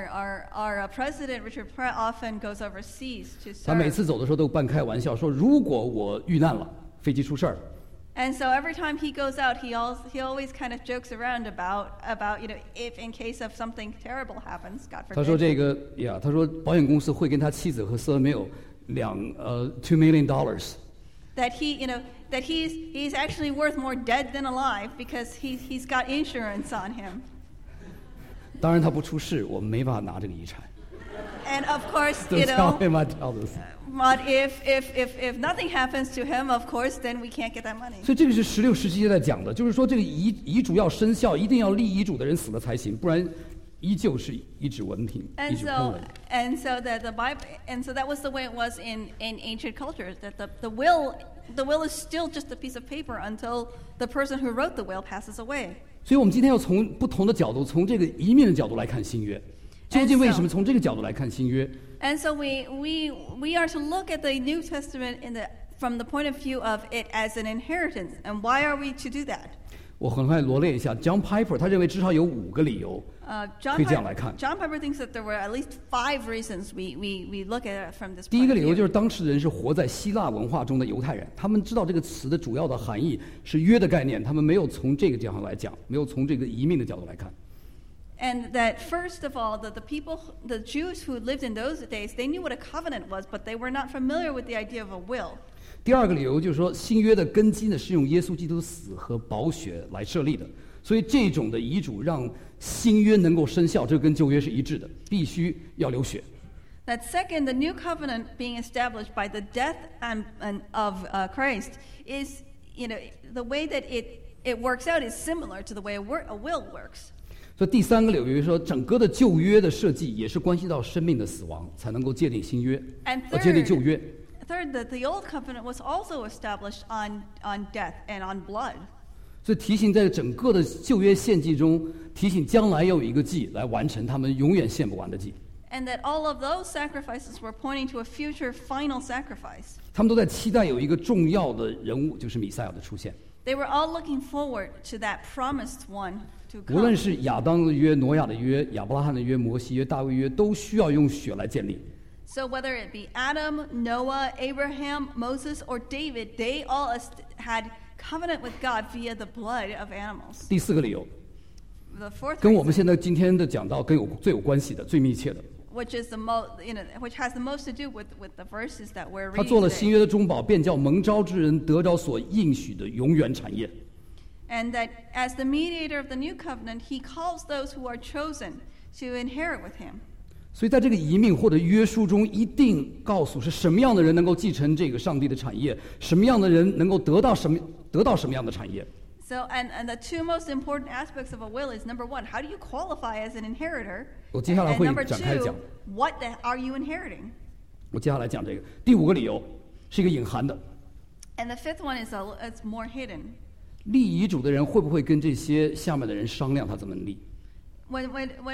our president Richard Pratt often goes overseas to serve. 他每次走的时候都半开玩笑说，如果我遇难了，飞机出事儿。 And so every time he goes out, he always kind of jokes around about if in case of something terrible happens, God forbid. 他说他说保险公司会跟他妻子和孙没有$2 million. That he's actually worth more dead than alive because he's got insurance on him. 当然他不出事，我们没法拿这个遗产。 And of course, Don't tell him I tell this. But if nothing happens to him, of course, then we can't get that money. 所以这个是16、17节在讲的，就是说这个遗嘱要生效，一定要立遗嘱的人死了才行，不然依旧是遗嘱文凭。 And so that was the way it was in ancient cultures. That the will is still just a piece of paper until the person who wrote the will passes away. 所以我们今天要从不同的角度，从这个移民的角度来看新约。究竟为什么从这个角度来看新约？ And so we are to look at the New Testament from the point of view of it as an inheritance. And why are we to do that? 我很快罗列一下 ，John Piper 他认为至少有5个理由可以这样来看。 John Piper thinks that there were at least 5 reasons we look at it from this point of view. 第一个理由就是当事人是活在希腊文化中的犹太人，他们知道这个词的主要的含义是约的概念，他们没有从这个角度来讲，没有从这个移民的角度来看。 And that first of all, that the Jews who lived in those days, they knew what a covenant was, but they were not familiar with the idea of a will. 第二个理由就是说，新约的根基呢是用耶稣基督的死和宝血来设立的，所以这种的遗嘱让新约能够生效，这跟旧约是一致的，必须要流血。 That second, the new covenant being established by the death of Christ is, the way that it works out is similar to the way a will works. 所以第三个理由就是说，整个的旧约的设计也是关系到生命的死亡，才能够界定新约，界定旧约。 Third, that the old covenant was also established on death and on blood. 所以提醒在整个的旧约献祭中，提醒将来要有一个祭来完成他们永远献不完的祭。 And that all of those sacrifices were pointing to a future final sacrifice. 他们都在期待有一个重要的人物，就是弥赛亚的出现。 They were all looking forward to that promised one to come. 无论是亚当的约、挪亚的约、亚伯拉罕的约、摩西约、大卫约，都需要用血来建立。 So whether it be Adam, Noah, Abraham, Moses, or David, they all had covenant with God via the blood of animals. 第四个理由， The fourth 跟我们 reason, 现在今天的讲道最有关系的、最密切的。 which has the most to do with the verses that we're 他做 reading 了新 today. 约的中保，便叫蒙召之人得着所应许的永远产业。 And that as the mediator of the new covenant, he calls those who are chosen to inherit with him. 所以在这个遗命或者约书中，一定告诉是什么样的人能够继承这个上帝的产业，什么样的人能够得到什么样的产业。 So, and the 2 most important aspects of a will is, number 1, how do you qualify as an inheritor? 我接下来 And 会 number 展开讲。 2, what are you inheriting? 我接下来讲这个第5个理由，是一个隐含的。 And the 5th one is it's more hidden. 立遗嘱的人会不会跟这些下面的人商量他怎么立？ When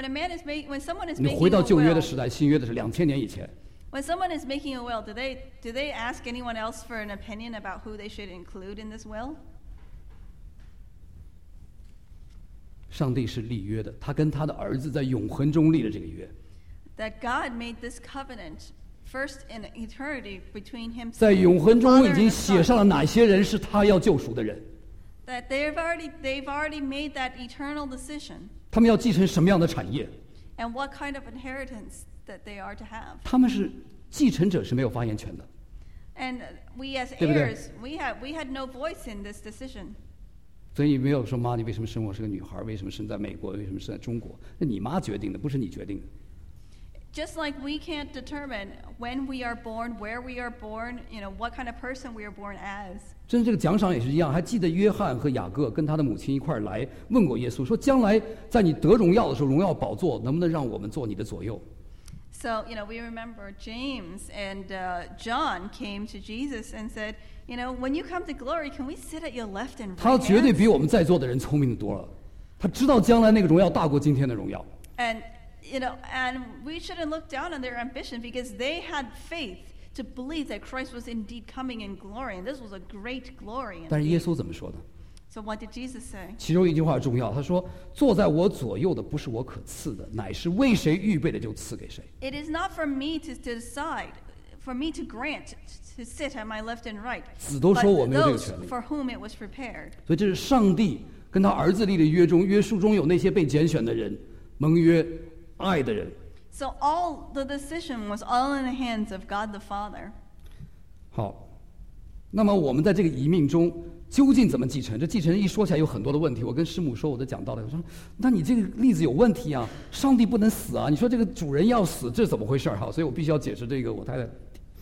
someone is 你 making 回到 a 旧约的 will, 时代，新约的是2000年以前。 when someone is making a will, do they ask anyone else for an opinion about who they should include in this will? 上帝是立约的，他跟他的儿子在永恒中立了这个约。 That God made this covenant first in eternity between himself 在永恒中 Father 已经 and 写 Son. 上了哪些人是他要救赎的人， That they've already made that eternal decision 他们要继承什么样的产业， and what kind of inheritance that they are to have. 他们是继承者，是没有发言权的。 And we as 对不对？ heirs, we had no voice in this decision. 所以没有说妈，你为什么生我是个女孩？为什么生在美国？为什么生在中国？那你妈决定的，不是你决定的。 Just like we can't determine when we are born, where we are born, what kind of person we are born as. 真这个奖赏也是一样，还记得约翰和雅各跟他的母亲一块儿来问过耶稣，说将来在你得荣耀的时候，荣耀宝座能不能让我们做你的左右？ So, we remember James and John came to Jesus and said, when you come to glory, can we sit at your left and 他 right 绝对 hand? 比我们在座的人聪明的多了，他知道将来那个荣耀大过今天的荣耀。 And we shouldn't look down on their ambition because they had faith to believe that Christ was indeed coming in glory, and this was a great glory. 但是耶 indeed. 稣怎么说的？ So what did Jesus say? 其中一句话重要，他说：“坐在我左右的不是我可赐的，乃是为谁预备的就赐给谁。” It is not for me to decide, for me to grant to sit at my left and right, 子都说我 but 没有这个 those 权利。 for whom it was prepared. 所以这是上帝跟他儿子立的约中，约书中有那些被拣选的人，盟约爱的人。 So all the decision was all in the hands of God the Father. 好，那么我们在这个遗命中究竟怎么继承？这继承一说起来有很多的问题。我跟师母说，我都讲到了，我说：“那你这个例子有问题啊！上帝不能死啊！你说这个主人要死，这怎么回事？”好，所以我必须要解释这个我太太。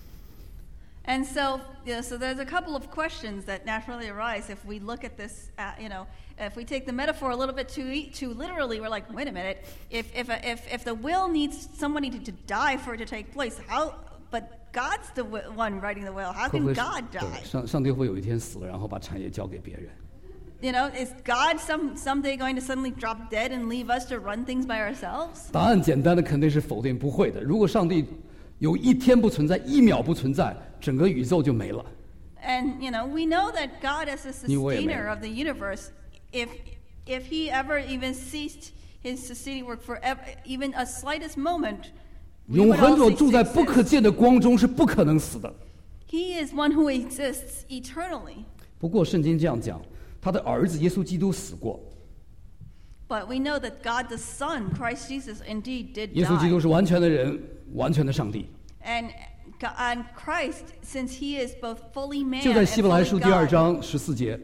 And so, so there's a couple of questions that naturally arise if we look at this. If we take the metaphor a little bit too literally, we're like, wait a minute. If the will needs somebody to die for it to take place, how? But God's the one writing the will. How 会 can 不会 God 对 die? 上帝会有一天死了，然后把产业交给别人？ Is God someday going to suddenly drop dead and leave us to run things by ourselves? 答案简单的肯定是否定，不会的。如果上帝有一天不存在，一秒不存在，整个宇宙就没了。 And we know that God is the 你我也没 sustainer of the universe. If He ever even ceased His sustaining work for even a slightest moment, we 永 would 恒 all 者 cease 住 to 在不可 exist. 见的光中，是不可能死的。 He is one who exists eternally. 不过圣经这样讲，他的儿子耶稣基督死过， But we know that God the Son, Christ Jesus, indeed did 耶稣基督 die. 是完全的人，完全的上帝。 And Christ, since He is both fully man 就在 and 希伯来书 fully 第2 God, 章14节，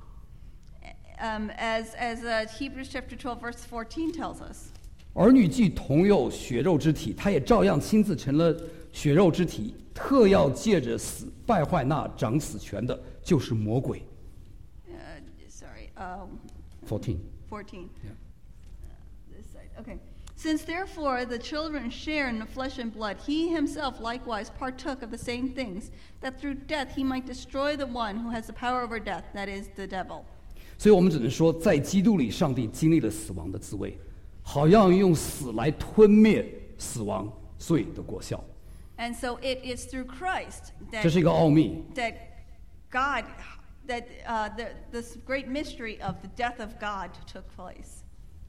as Hebrews chapter 12 verse 14 tells us. 儿女既同有血肉之体，他也照样亲自成了血肉之体，特要借着死败坏那掌死权的，就是魔鬼。14。 14. Yeah. This side. Okay. Since therefore the children share in the flesh and blood, he himself likewise partook of the same things, that through death he might destroy the one who has the power over death, that is, the devil. 所以我们只能说，在基督里，上帝经历了死亡的滋味，好让用死来吞灭死亡罪的果效。 And so it is through Christ 这是一个奥秘。 that God, that this great mystery of the death of God took place.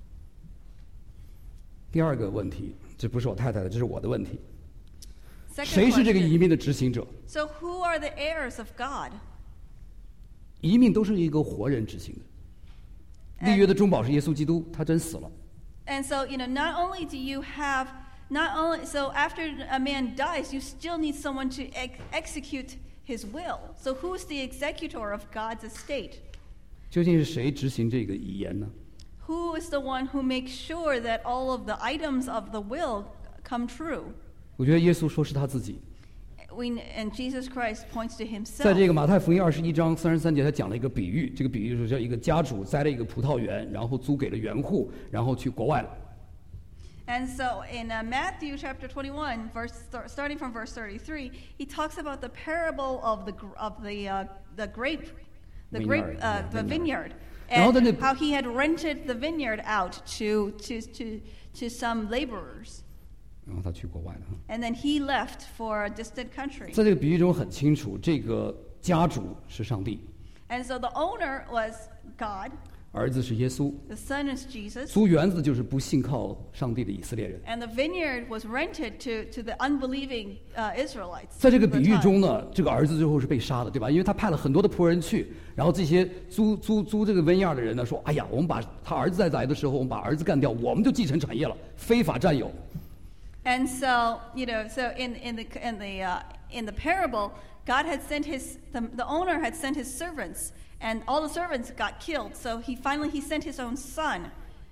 第二个问题，这不是我太太的，这是我的问题。 Second 谁是这个移 question. 民的执行者？ So who are the heirs of God? 移民都是一个活人执行的。立约的中保是耶稣基督，他真死了。 And so, not only do you have, so after a man dies, you still need someone to execute his will. So who's the executor of God's estate? 究竟是谁执行这个遗言呢？ Who is the one who makes sure that all of the items of the will come true? 我觉得耶稣说是他自己。 And Jesus Christ points to 在 himself. 这个马太福音21章33节，他讲了一个比喻。这个比喻就是叫一个家主栽了一个葡萄园，然后租给了园户，然后去国外了。 And so in Matthew chapter 21, starting from verse 33, he talks about the parable of the grape, Vineyard, yeah, the vineyard, And all and the- how he had rented the vineyard out to some laborers, 然后他去国外了。 and then he left for a distant country. 在这个比喻中很清楚，这个家主是上帝， And so the owner was God, 儿子是耶稣， The son is Jesus. 租园子就是不信靠上帝的以色列人。 And the vineyard was rented to the unbelieving Israelites. 在这个 of 比 the 喻 time. 中呢，这个儿子最后是被杀的，对吧？因为他派了很多的仆人去，然后这些租这个vineyard的人呢说：“哎呀，我们把他儿子在来的时候，我们把儿子干掉，我们就继承产业了，非法占有。” And so, so in the parable, God had sent the owner had sent his servants, and all the servants got killed. So he sent his own son,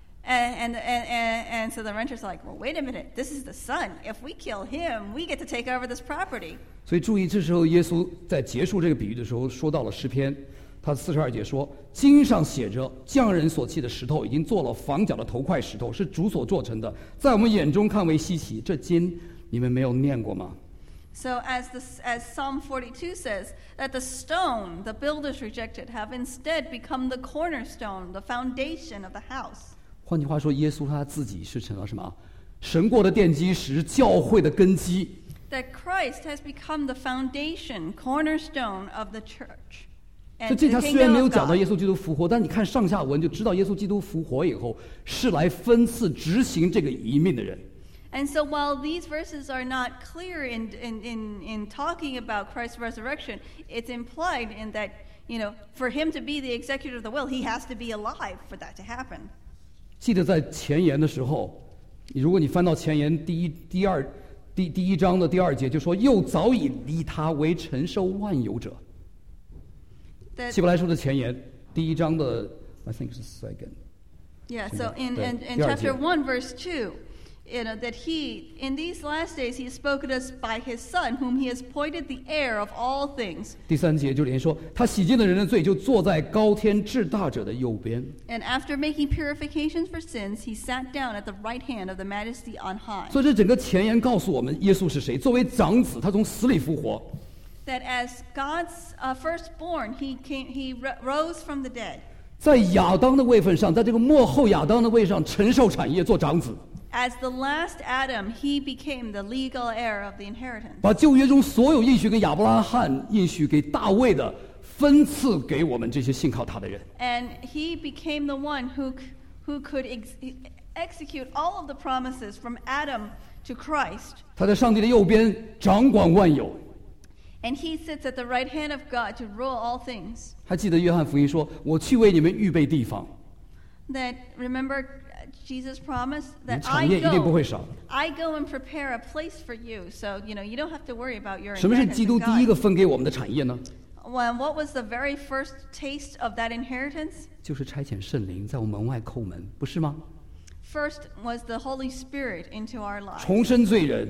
and so the renter's like, well, wait a minute, this is the son. If we kill him, we get to take over this property. 所以注意，这时候耶稣在结束这个比喻的时候，说到了诗篇，他42节说：“经上写着，匠人所砌的石头，已经做了房角的头块石头，是主所做成的，在我们眼中看为稀奇。这经你们没有念过吗？” So as Psalm 42 says, that the stone the builders rejected have instead become the cornerstone, the foundation of the house. 换句话说，耶稣他自己是成了什么？神国的奠基石，教会的根基。 That Christ has become the foundation, cornerstone of the church. 所以 And 这 the 他虽然 kingdom 没有 of 讲到 God. 耶稣基督复活，但你看上下文就知道耶稣基督复活以后是来分赐执行这个遗命的人。 And so while these verses are not clear in talking about Christ's resurrection, it's implied in that, for him to be the executor of the will, he has to be alive for that to happen. 记得在前言的时候，如果你翻到前言第一章的第2节，就说又早已立他为承受万有者。 That, 希伯来书的前言第1章的 I think 是 second。 yeah, so in 对， chapter 第二节。 1, verse 2, that he, in these last days, he has spoken to us by his Son, whom he has appointed the heir of all things. 第3节就连说，他洗净了人的罪，就坐在高天至大者的右边。 And after making purifications for sins, he sat down at the right hand of the Majesty on high. 所以这整个前言告诉我们，耶稣是谁？作为长子，他从死里复活。 That as God's firstborn, he rose from the dead. 在亚当的位份上，在这个末后亚当的位上承受产业，做长子， As the last Adam, he became the legal heir of the inheritance. 把旧约中所有应许给亚伯拉罕、应许给大卫的，分赐给我们这些信靠他的人。 And he became the one who could execute all of the promises from Adam to Christ. 他在上帝的右边掌管万有。 And he sits at the right hand of God to rule all things. 还记得约翰福音说：“我去为你们预备地方。” That, remember Jesus promised 你 that 产业一定不会少。 I go and prepare a place for you. So, you don't have to worry about your 什么是 inheritance 基督 in 第一个 God. 分给我们的产业呢？ What was the very first taste of that inheritance? 就是差遣圣灵在我们门外叩门，不是吗？ First was the Holy Spirit into our lives. 重生罪人，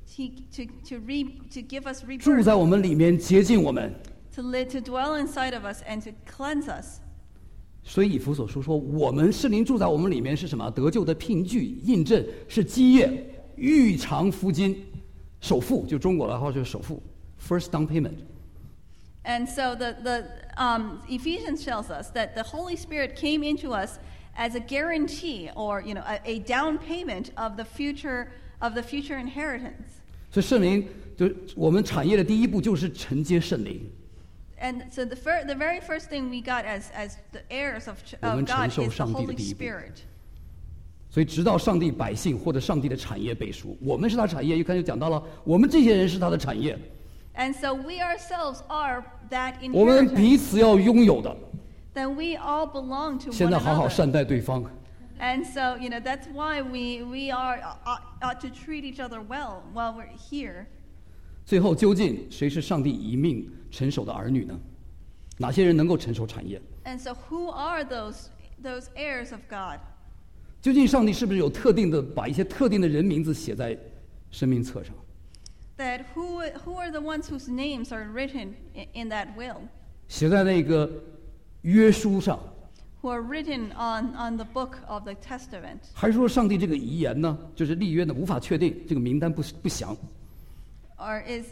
To give us 住 rebirth, 在我们里面，洁净我们。 to dwell inside of us and to cleanse us. 所以以弗所书说，我们圣灵住在我们里面是什么？得救的凭据、印证，是基业、预偿付金、首付，就中国的话就是首付 ，first down payment。 And so the Ephesians tells us that the Holy Spirit came into us as a guarantee, or a down payment of the future inheritance. 所以圣灵就我们产业的第一步就是承接圣灵。 And so the very first thing we got as the heirs of 我们承 God 受 is the 上帝的 Holy 第一步。 Spirit. 所以直到上帝百姓或者上帝的产业背书，我们是他产业。刚才就讲到了，我们这些人是他的产业， And so we ourselves are that 我们 inheritance. 彼此要拥有的。 Then we all belong to 现 one 在好好 another. 善待对方。 And so, that's why we ought to treat each other well while we're here. 最后，究竟谁是上帝遗命承守的儿女呢？哪些人能够承受产业？ And so who are those heirs of God? 究竟上帝是不是有特定的把一些特定的人名字写在生命册上？ That who are the ones whose names are written in that will? 写在那个约书上， Who are written on the book of the Testament? 还是说上帝这个遗言呢，就是立约呢无法确定，这个名单不详？ Or is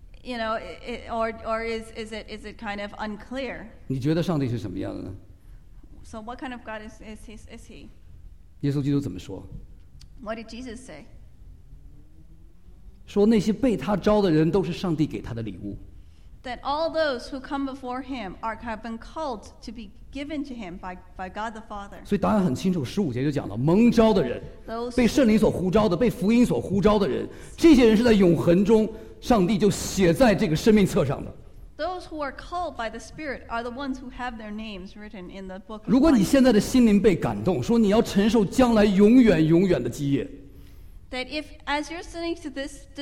is it kind of unclear? 你觉得上帝是什么样的呢？ So what kind of God is he? 耶稣基督怎么说？ What did Jesus say? 说那些被他招的人都是上帝给他的礼物。 that all those who come before him have been called to be given to him by God the Father. 所以答案很清楚，15节就讲了，蒙召的人， Those 被圣灵所呼召的，被福音所呼召的人，这些人是在永恒中，上帝就写在这个生命册上的。 Those who are called by the Spirit are the ones who have their names written in the book of 如果你 life. 现在的心灵被感动，说你要承受将来永远永远的基业， That if, as you're listening to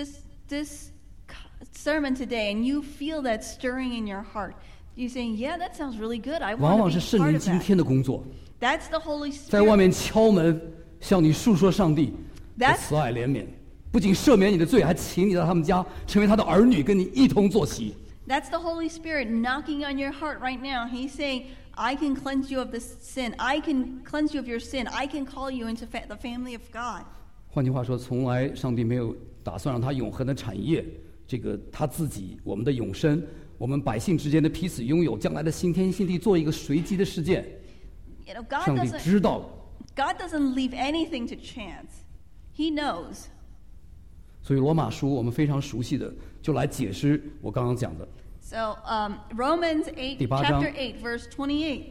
this sermon today, and you feel that stirring in your heart, you're saying, "Yeah, that sounds really good. I 往 want 往 to 是 be 圣 part 灵 of 今 that." 天的工作， That's the Holy 在外 Spirit. 面敲门，向你述说上帝的 That's- 慈爱怜悯，不仅赦免你的罪，还请你到他们家成为他的儿女，跟你一同坐席。 That's the Holy Spirit knocking on your heart right now. He's saying, "I can cleanse you of this sin. I can cleanse you of your sin. I can call you into the family of God." 换句话说，从来上帝没有打算让他永恒的产业，这个他自己，我们的永生，我们百姓之间的彼此拥有，将来的新天新地，做一个随机的事件。 You know, God 上帝 doesn't 知道， God doesn't leave anything to chance. He knows. 所以罗马书我们非常熟悉的，就来解释我刚刚讲的。 So Romans 8, 第八章。 chapter 8, verse 28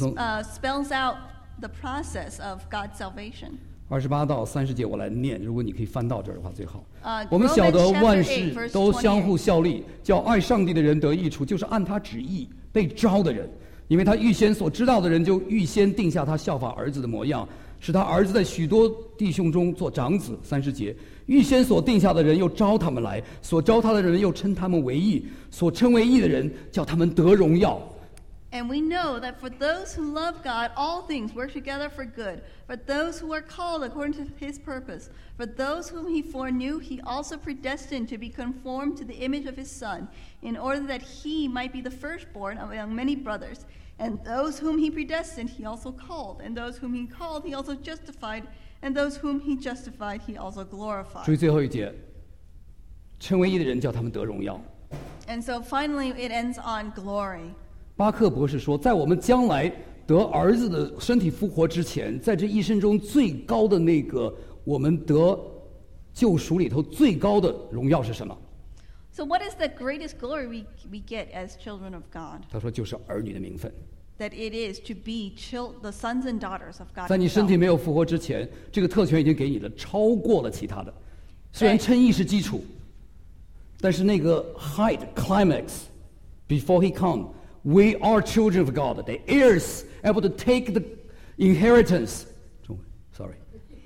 spells out the process of God's salvation. 28到30节我来念，如果你可以翻到这儿的话最好。 Romans 我们晓得 chapter 8, 万事 verse 都相互 28. 效力，叫爱上帝的人得益处，就是按他旨意被招的人。因为他预先所知道的人，就预先定下他效法儿子的模样，使他儿子在许多弟兄中做长子。30节，预先所定下的人又招他们来，所招他的人又称他们为义，所称为义的人叫他们得荣耀。 And we know that for those who love God, all things work together for good. For those who are called according to his purpose. For those whom he foreknew, he also predestined to be conformed to the image of his Son, in order that he might be the firstborn among many brothers. And those whom he predestined, he also called. And those whom he called, he also justified. And those whom he justified, he also 注意 glorified. 最后一节，称为义的人叫他们得荣耀。 And so finally, it ends on glory. 巴克博士说，在我们将来得儿子的身体复活之前，在这一生中最高的那个我们得救赎里头最高的荣耀是什么？ So what is the greatest glory we get as children of God? 他说就是儿女的名分。 That it is to be the sons and daughters of God 在你身 himself. 体没有复活之前，这个特权已经给你了，超过了其他的。虽然称义是基础，但是那个 height climax before he come, we are children of God, the heirs able to take the inheritance. 中文 sorry.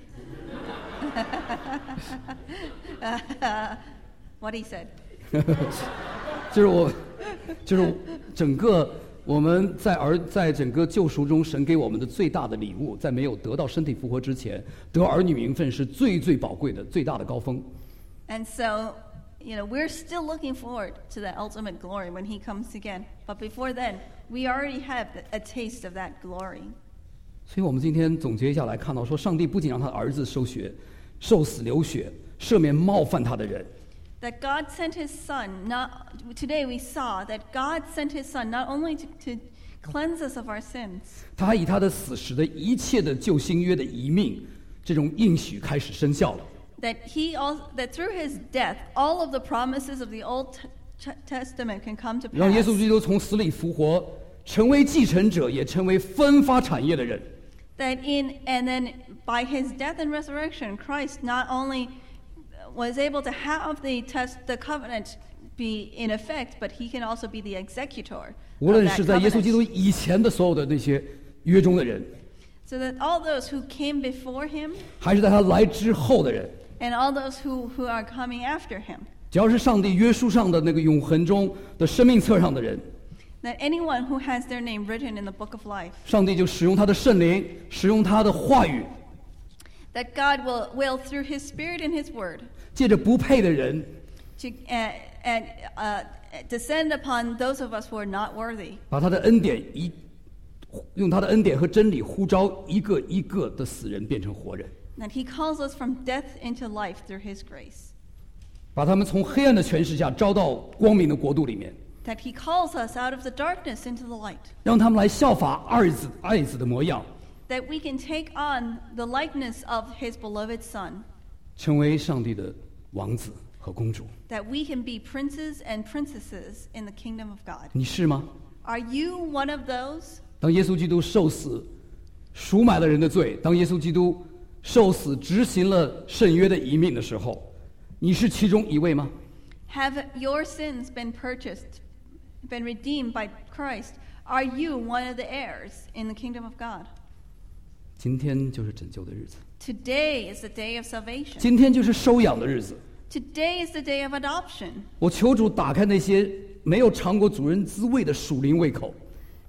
What he said. 就是整个我们在整个救赎中，神给我们的最大的礼物，在没有得到身体复活之前，得儿女名分是最最宝贵的、最大的高峰。 And so, we're still looking forward to that ultimate glory when he comes again. But before then, we already have a taste of that glory. 所以我们今天总结一下来看到，说上帝不仅让他的儿子受死流血，赦免冒犯他的人。 That God sent his son, today we saw that God sent his son not only to cleanse us of our sins, 他还以他的死使得一切的旧新约的遗命，这种应许开始生效了。 that through his death, all of the promises of the Old Testament can come to 让耶稣 pass. 基督从死里复活，成为继承者，也成为分发产业的人。 And then by his death and resurrection, Christ not only was able to have the covenant be in effect, but he can also be the executor 无 of 论 that 是在耶稣基督 covenant. 以前的所有的那些约中的人， So that all those who came before him 还是在他来之后的人， and all those who are coming after him, 只要是上帝约书上的那个永恒中的生命册上的人， that anyone who has their name written in the book of life, 上帝就使用他的圣灵，使用他的话语， that God will through his Spirit and his Word, 借着不配的人， to descend upon those of us who are not worthy, 把他的恩典用他的恩典和真理呼召一个一个的死人变成活人， that he calls us from death into life through his grace, 把他们从黑暗的权势下招到光明的国度里面， that he calls us out of the darkness into the light, 让他们来效法爱子的模样， that we can take on the likeness of his beloved Son, 成为上帝的王子， 和公主。 that we can be princes and princesses in the kingdom of God. 你是吗？ Are you one of those? 当耶稣基督受死，赎买了人的罪；当耶稣基督受死，执行了圣约的遗命的时候，你是其中一位吗？ Have your sins been purchased, been redeemed by Christ? Are you one of the heirs in the kingdom of God? 今天就是拯救的日子， Today is the day of salvation. 今天就是收养的日子。 Today is the day of adoption. 我求主打开那些没有尝过主人滋味的属灵胃口，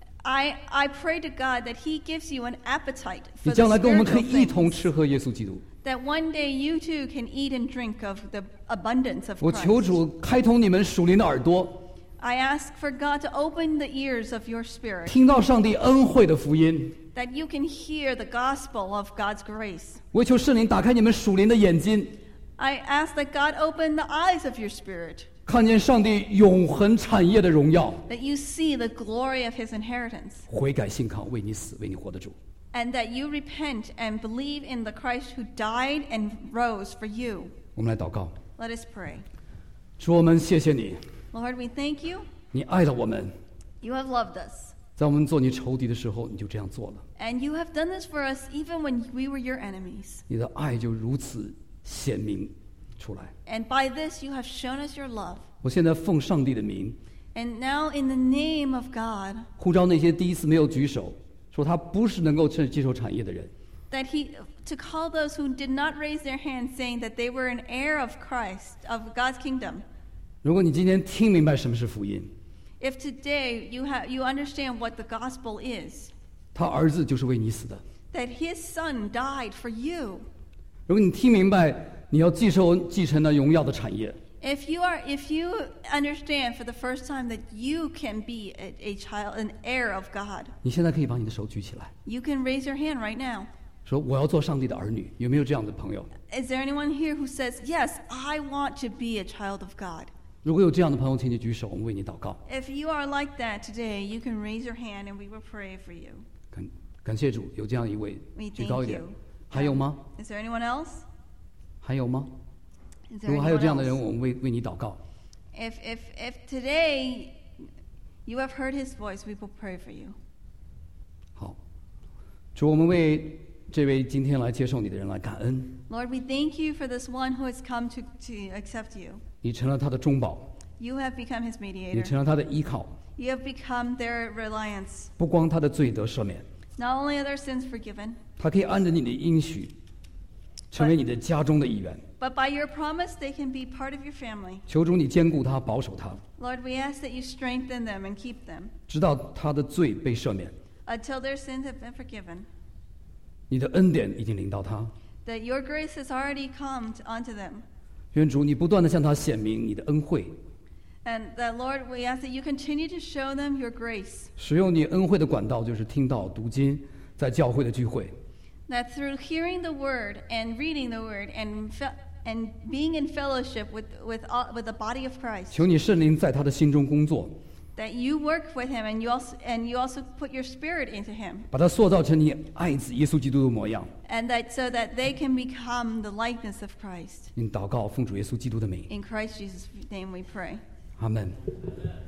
I pray to God that He gives you an appetite 你 for 将 the 来跟我们可以 spiritual 一同 things. 吃喝耶稣基督。 That one day you too can eat and drink of the abundance of 我求 Christ. 主开通你们属灵的耳朵， I ask for God to open the ears of your spirit, 听到上帝恩惠的福音。 that you can hear the gospel of God's grace. 我求圣灵打开你们属灵的眼睛， I ask that God open the eyes of your spirit, 看见上帝永恒产业的荣耀， that you see the glory of His inheritance, 悔改信靠为你死为你活的主。 and that you repent and believe in the Christ who died and rose for you. 我们来祷告， Let us pray. 主，我们谢谢你， Lord, we thank you. 你爱了我们， You have loved us, 在我们做你仇敌的时候，你就这样做了。 and you have done this for us even when we were your enemies. 你的爱就如此显明出来。 And by this you have shown us your love. 我现在奉上帝的名， And now in the name of God, 呼召那些第一次没有举手，说他不是能够接受产业的人， that to call those who did not raise their hands, saying that they were an heir of Christ, of God's kingdom. 如果你今天听明白什么是福音， If today you understand what the gospel is, 他儿子就是为你死的。 that His Son died for you. 如果你听明白你要继承那荣耀的产业， If you understand for the first time that you can be a child, an heir of God, 你现在可以把你的手举起来， you can raise your hand right now. 说我要做上帝的儿女。有没有这样的朋友？ Is there anyone here who says, yes, I want to be a child of God? 如果有这样的朋友，请你举手，我们为你祷告。 If you are like that today, you can raise your hand and we will pray for you. 感谢主，有这样一位， We 举高一 thank 点 you.。 还有吗？ Is there anyone else? 还有吗？ Is 如 there 果还有这样的 anyone 人， else? 我们为你祷告。 If today you have heard His voice, we will pray for you. 好，主，我们为这位今天来接受你的人来感恩， Lord, we thank you for this one who has come to accept you. 你成了他的中保， You have become His 你 mediator. 成了他的依靠， You have become their reliance. 不光他的罪得赦免， Not only are their sins forgiven, 他可以按着你的应许，成为你的家中的一员。 but by your promise, they can be part of your family. 求主你兼顾他，保守他， Lord, we ask that you strengthen them and keep them 直到他的罪被赦免。 until their sins have been forgiven. 你的恩典已经临到他， That your grace has already come onto them. 愿主你不断的向他显明你的恩惠， And that, Lord, we ask that you continue to show them your grace. 使用你恩惠的管道就是听到、读经，在教会的聚会。 That through hearing the word and reading the word and being in fellowship with the body of Christ, 求你圣灵在他的心中工作， that you work with him and you also put your spirit into him, 把他塑造成你爱子耶稣基督的模样。 and that so that they can become the likeness of Christ. 您祷告，奉主耶稣基督的名， In Christ Jesus' name we pray. 阿门。